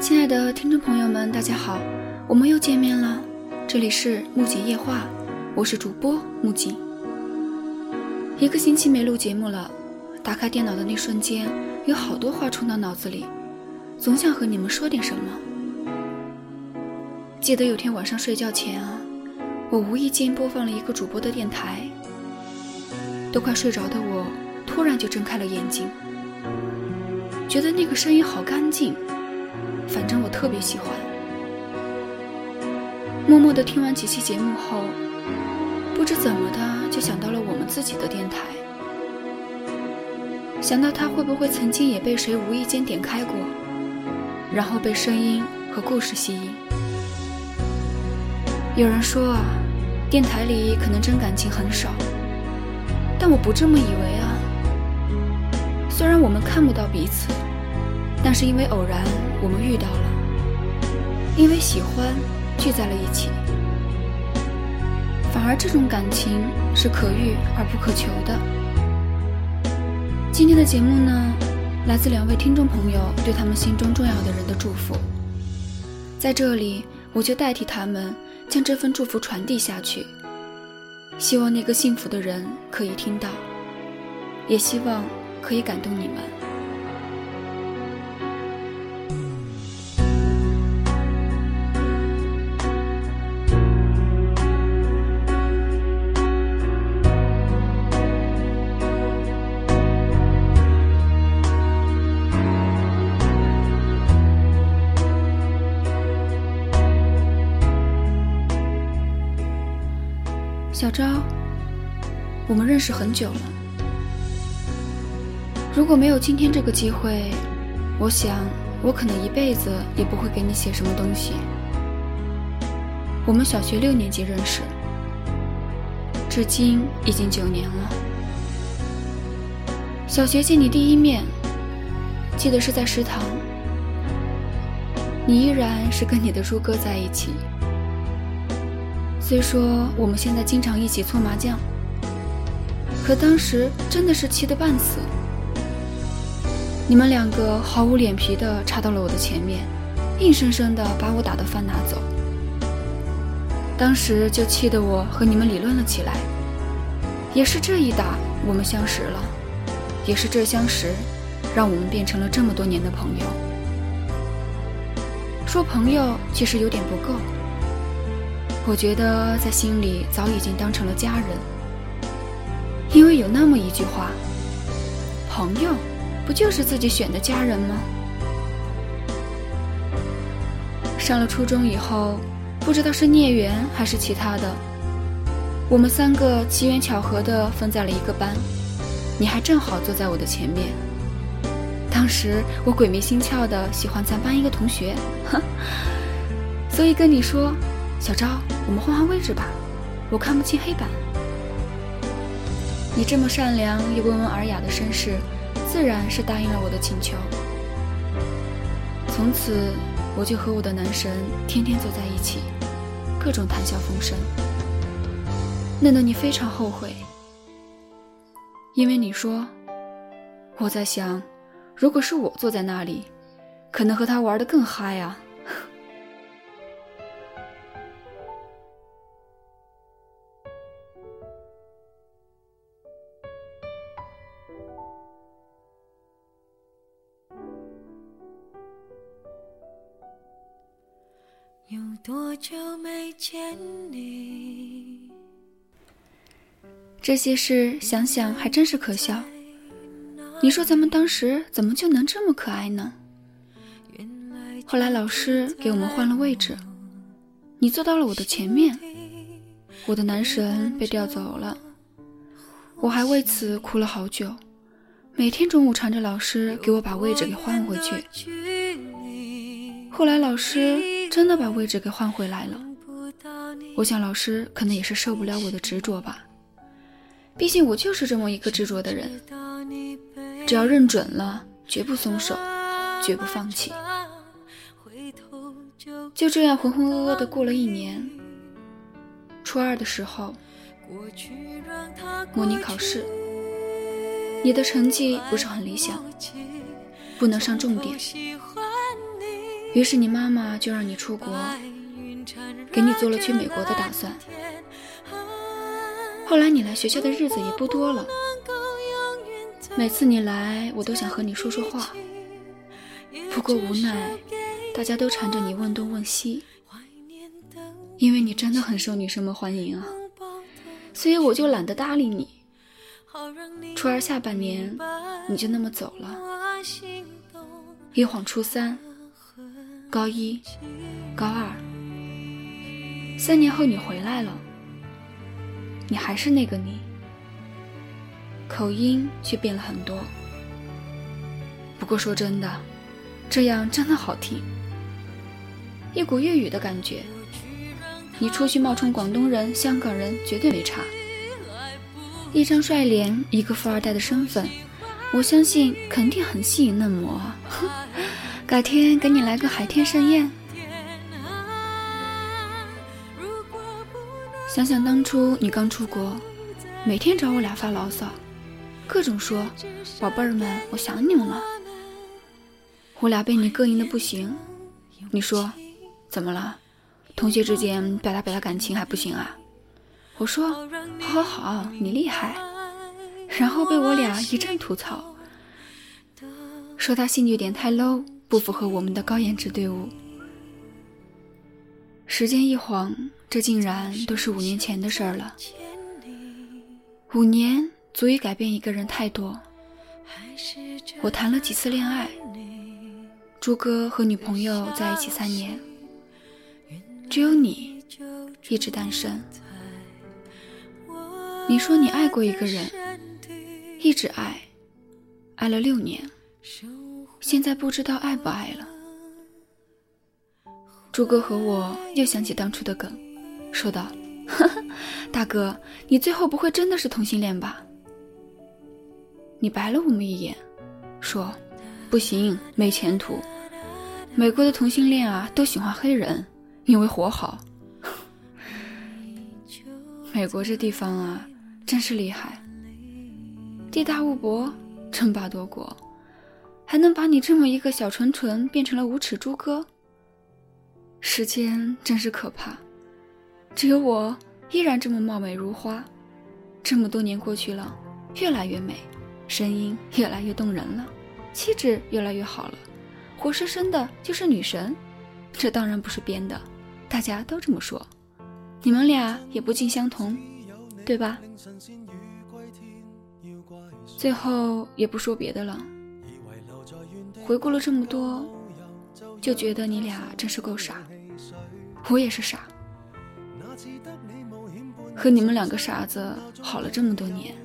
亲爱的听众朋友们，大家好，我们又见面了，这里是木槿夜话，我是主播木槿。一个星期没录节目了，打开电脑的那瞬间，有好多话冲到脑子里，总想和你们说点什么。记得有天晚上睡觉前啊，我无意间播放了一个主播的电台，都快睡着的我突然就睁开了眼睛，觉得那个声音好干净，反正我特别喜欢。默默地听完几期节目后，不知怎么的就想到了我们自己的电台，想到它会不会曾经也被谁无意间点开过，然后被声音和故事吸引。有人说啊，电台里可能真感情很少，但我不这么以为啊。虽然我们看不到彼此，但是因为偶然我们遇到了，因为喜欢聚在了一起，反而这种感情是可遇而不可求的。今天的节目呢，来自2位听众朋友对他们心中重要的人的祝福，在这里我就代替他们将这份祝福传递下去，希望那个幸福的人可以听到，也希望可以感动你们。小昭，我们认识很久了，如果没有今天这个机会，我想我可能一辈子也不会给你写什么东西。我们小学6年级认识，至今已经9年了。小学见你第一面，记得是在食堂，你依然是跟你的猪哥在一起。虽说我们现在经常一起搓麻将，可当时真的是气得半死。你们2个毫无脸皮地插到了我的前面，硬生生地把我打得饭拿走。当时就气得我和你们理论了起来，也是这一打我们相识了，也是这相识让我们变成了这么多年的朋友。说朋友其实有点不够，我觉得在心里早已经当成了家人，因为有那么一句话，朋友不就是自己选的家人吗？上了初中以后，不知道是孽缘还是其他的，我们3个机缘巧合地分在了一个班，你还正好坐在我的前面。当时我鬼迷心窍地喜欢咱班一个同学，所以跟你说，小昭，我们换位置吧，我看不清黑板。你这么善良又温文尔雅的绅士，自然是答应了我的请求。从此我就和我的男神天天坐在一起，各种谈笑风生，弄得你非常后悔。因为你说，我在想，如果是我坐在那里，可能和他玩得更嗨啊。 有多久没见你？ 这些事想想还真是可笑。你说咱们当时怎么就能这么可爱呢？后来老师给我们换了位置，你坐到了我的前面，我的男神被调走了，我还为此哭了好久，每天中午缠着老师给我把位置给换回去。后来老师真的把位置给换回来了，我想老师可能也是受不了我的执着吧，毕竟我就是这么一个执着的人，只要认准了，绝不松手，绝不放弃。就这样浑浑噩噩地过了1年。初2的时候，模拟考试，你的成绩不是很理想，不能上重点， 于是你妈妈就让你出国，给你做了去美国的打算。后来你来学校的日子也不多了，每次你来我都想和你说说话，不过无奈大家都缠着你问东问西，因为你真的很受女生们欢迎啊，所以我就懒得搭理你。初二下半年你就那么走了，一晃初三、高一、高二，3年后你回来了，你还是那个你，口音却变了很多。不过说真的，这样真的好听，一股粤语的感觉。你出去冒充广东人、香港人绝对没差。一张帅脸，一个富二代的身份，我相信肯定很吸引嫩模啊。改天给你来个海天盛宴。想想当初你刚出国，每天找我俩发牢骚，各种说宝贝儿们我想你们了。我俩被你膈应的不行，你说怎么了？同学之间表达感情还不行啊？我说好，你厉害。然后被我俩一阵吐槽，说他兴趣点太 low， 不符合我们的高颜值队伍。时间一晃，这竟然都是5年前的事儿了。5年足以改变一个人太多。我谈了几次恋爱，朱哥和女朋友在一起3年，只有你一直单身。你说你爱过一个人，一直爱了6年，现在不知道爱不爱了。朱哥和我又想起当初的梗，说道：呵呵，大哥，你最后不会真的是同性恋吧？你白了我们一眼，说不行，没前途，美国的同性恋啊都喜欢黑人，因为活好。美国这地方啊真是厉害，地大物博，称霸多国，还能把你这么一个小纯纯变成了无耻猪哥。时间真是可怕，只有我依然这么貌美如花，这么多年过去了，越来越美，声音越来越动人了，气质越来越好了，活生生的就是女神。这当然不是编的，大家都这么说，你们俩也不尽相同，对吧？最后也不说别的了，回顾了这么多，就觉得你俩真是够傻，我也是傻，和你们2个傻子好了这么多年。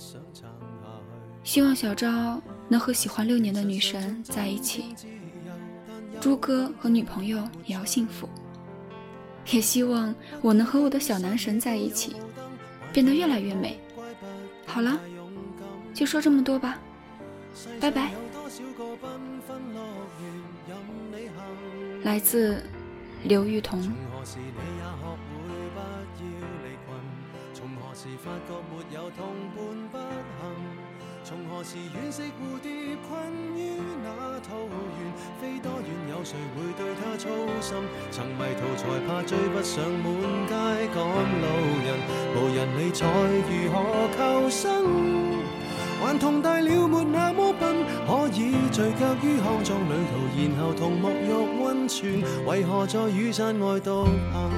希望小昭能和喜欢6年的女神在一起，朱哥和女朋友也要幸福，也希望我能和我的小男神在一起，变得越来越美。好了，就说这么多吧，拜拜。来自刘玉彤。從何時惋惜蝴蝶困於那桃源，飛多遠有誰會對它操心？曾迷途才怕追不上滿街趕路人，無人理睬如何求生？還同大了沒那麼笨，可以聚腳於康莊旅途，然後同沐浴溫泉，為何在雨傘外獨行？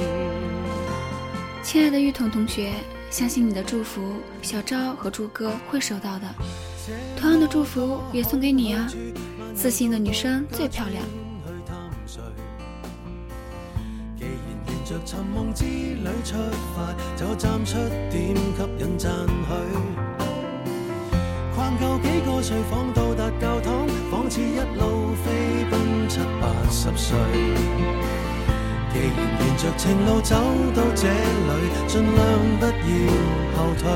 親愛的玉彤同學，相信你的祝福，小昭和朱哥会收到的。同样的祝福也送给你啊！自信的女生最漂亮。既然沿着尋夢之旅出發，就站出點吸引讚許。逛夠幾個睡房，到達教堂，仿似一路飛奔70、80歲。既然沿着情路走到這裏，盡量不要後退。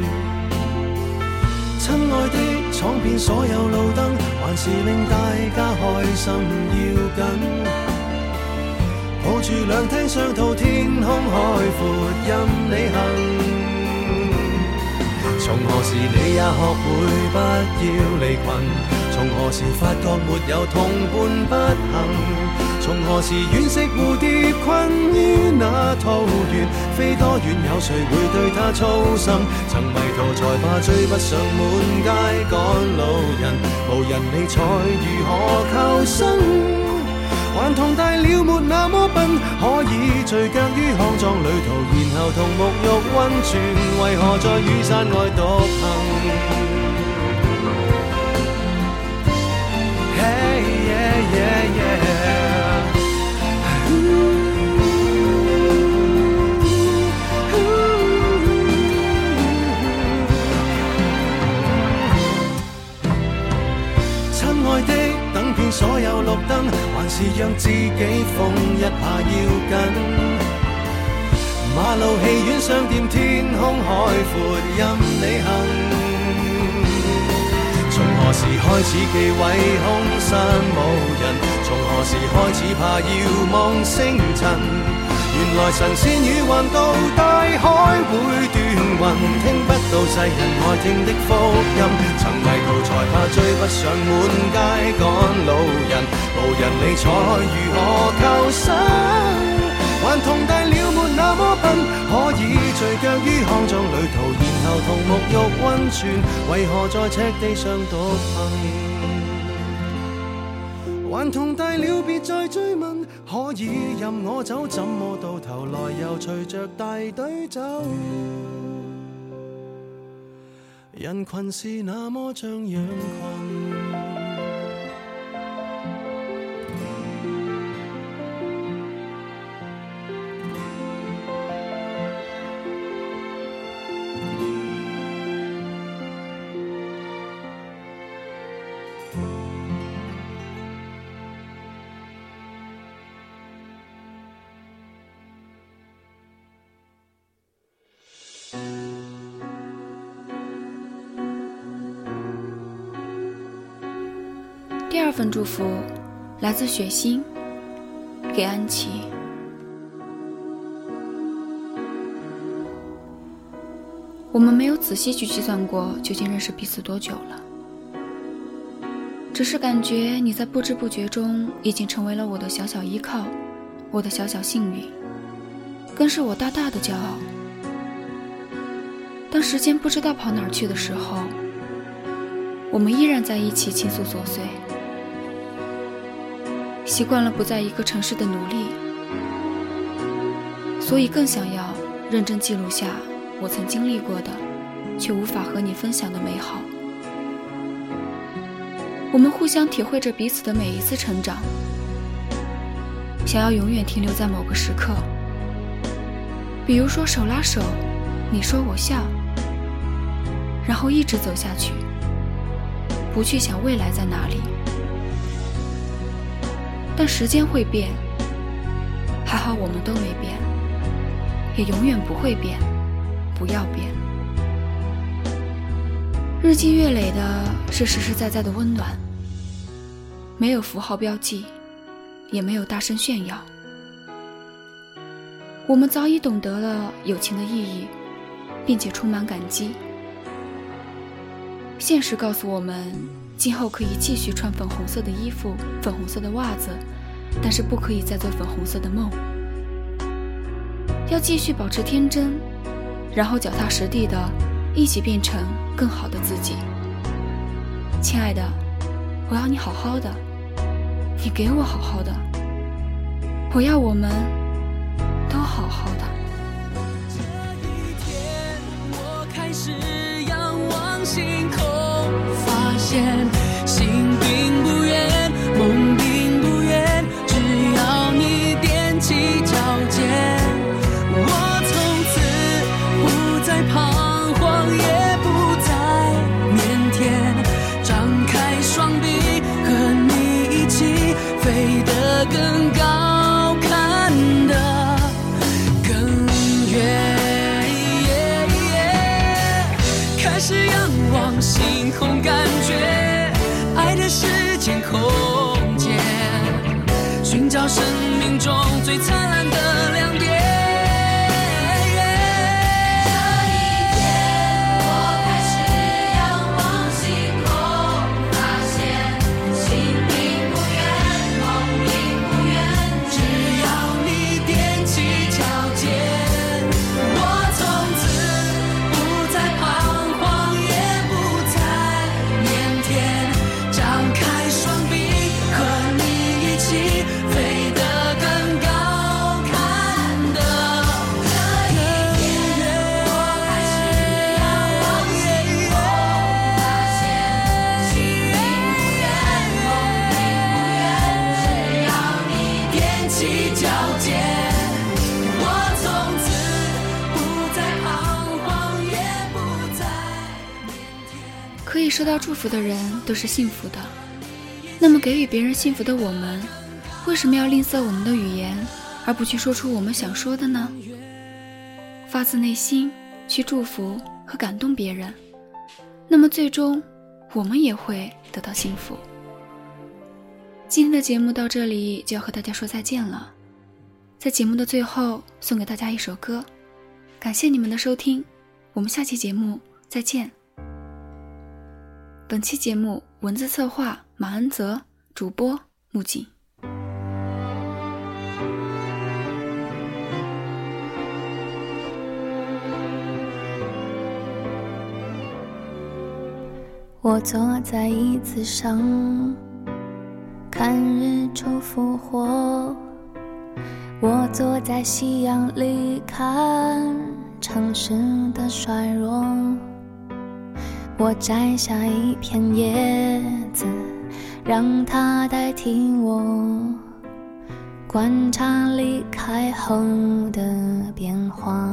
親愛的，闖遍所有路燈，還是令大家開心要緊。抱住兩廳雙套，天空海闊任你行。 從何時你也學會不要離群？從何時發覺沒有同伴不行？從何時惋惜蝴蝶困於那桃源？飛多遠有誰會對它操心？曾迷途才怕追不上滿街趕路人，無人理睬如何求生？還同大了沒那麼笨，可以聚腳於康莊旅途，然後同沐浴溫泉，為何在雨傘外獨行？Hey, yeah, yeah, yeah. 親愛的，等遍所有綠燈，還是讓自己瘋一下要緊。馬路、戲院、商店、天空海闊，任你行。從何時開始忌諱空山無人？從何時開始怕遙望星塵？原來神仙魚橫渡大海會斷魂，聽不到世人愛聽的福音。曾迷途才怕追不上滿街趕路人，無人理睬如何求生？還同大了沒那麼笨，可以聚腳於康莊旅途，然後同沐浴溫泉，為何在赤地上獨行？還同大了別再追問，可以任我走，怎麼到頭來又隨着大隊走？人群是那麼像羊群。 第二份祝福来自雪心，给安琪。我们没有仔细去计算过究竟认识彼此多久了，只是感觉你在不知不觉中已经成为了我的小小依靠，我的小小幸运，更是我大大的骄傲。当时间不知道跑哪儿去的时候，我们依然在一起倾诉琐碎，习惯了不在一个城市的努力，所以更想要认真记录下我曾经历过的却无法和你分享的美好。我们互相体会着彼此的每一次成长，想要永远停留在某个时刻，比如说手拉手，你说我笑，然后一直走下去，不去想未来在哪里。但时间会变，还好我们都没变，也永远不会变，不要变。日积月累的是实实在在的温暖，没有符号标记，也没有大声炫耀。我们早已懂得了友情的意义，并且充满感激。现实告诉我们，今后可以继续穿粉红色的衣服，粉红色的袜子，但是不可以再做粉红色的梦。要继续保持天真，然后脚踏实地的一起变成更好的自己。亲爱的，我要你好好的，你给我好好的，我要我们都好好的。 这一天我开始仰望星空，发现心并不远，梦并不远，只要你踮起脚尖，我从此不再彷徨，也不再腼腆，张开双臂和你一起飞得更高，看得更远，开始仰望星空，感觉爱的时间空间，寻找生命中最灿烂的亮点。这一天我开始可以收到祝福的人都是幸福的，那么给予别人幸福的我们，为什么要吝啬我们的语言，而不去说出我们想说的呢？发自内心去祝福和感动别人，那么最终我们也会得到幸福。今天的节目到这里就要和大家说再见了，在节目的最后送给大家一首歌，感谢你们的收听，我们下期节目再见。本期节目文字策划马恩泽，主播木槿。 我坐在椅子上看日出复活，我坐在夕阳里看城市的衰弱，我摘下一片叶子让它代替我，观察离开后的变化。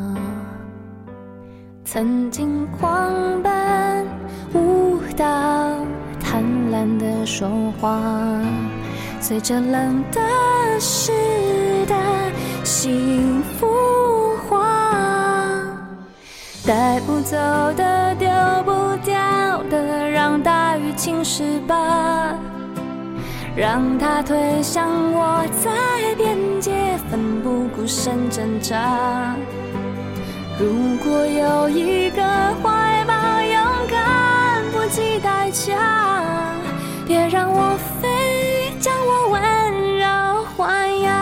曾经狂奔舞蹈，贪婪的说话，随着冷的湿的幸福化，带不走的丢不掉的，让大雨侵蚀吧，让它推向我在边界奋不顾身挣扎。如果有一个怀抱勇敢不计代价，别让我飞，将我温柔豢养。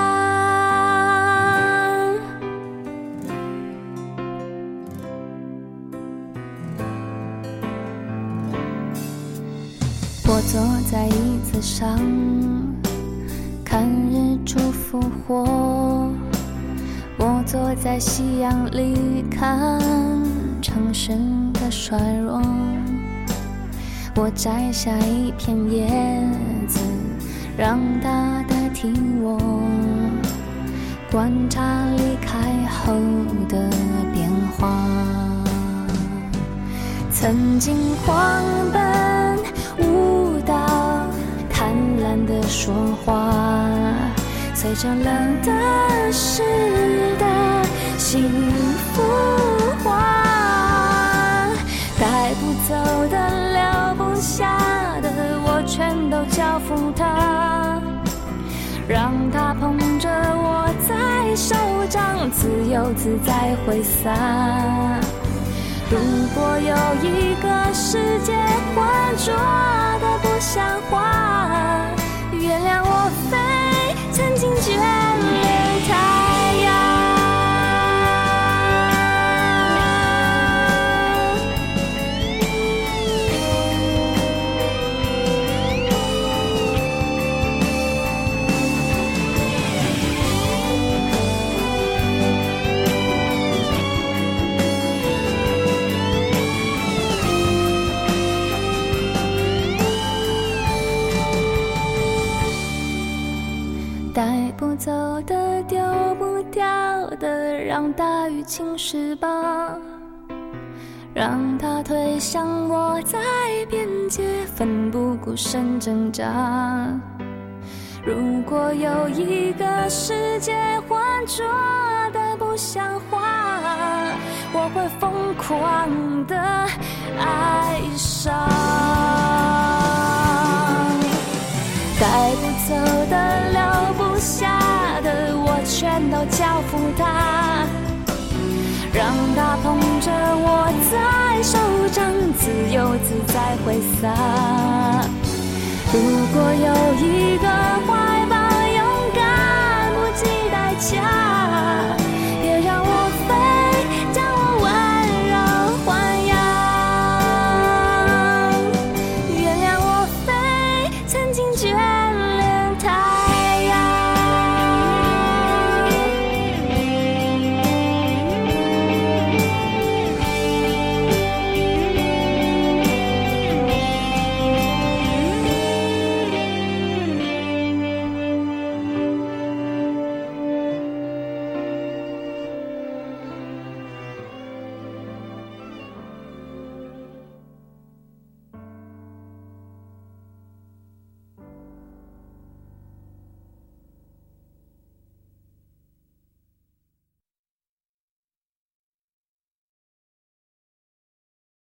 我坐在椅子上看日出复活，我坐在夕阳里看城市的衰弱，我摘下一片叶子让它代替我，观察离开后的变化。曾经狂奔舞蹈，贪婪的说话，随着冷的湿的幸福化，带不走的留不下的，我全都交付他，让他捧着我在手掌，自由自在挥洒。如果有一个世界浑浊的不像话，原谅我飞，曾经眷恋太阳。带不走的丢不掉的，让大雨侵蚀吧，让它推向我在边界奋不顾身挣扎。如果有一个世界浑浊的不像话，我会疯狂的爱上。带不走的留不下的，我全都交付他，让他捧着我在手掌，自由自在挥洒。如果有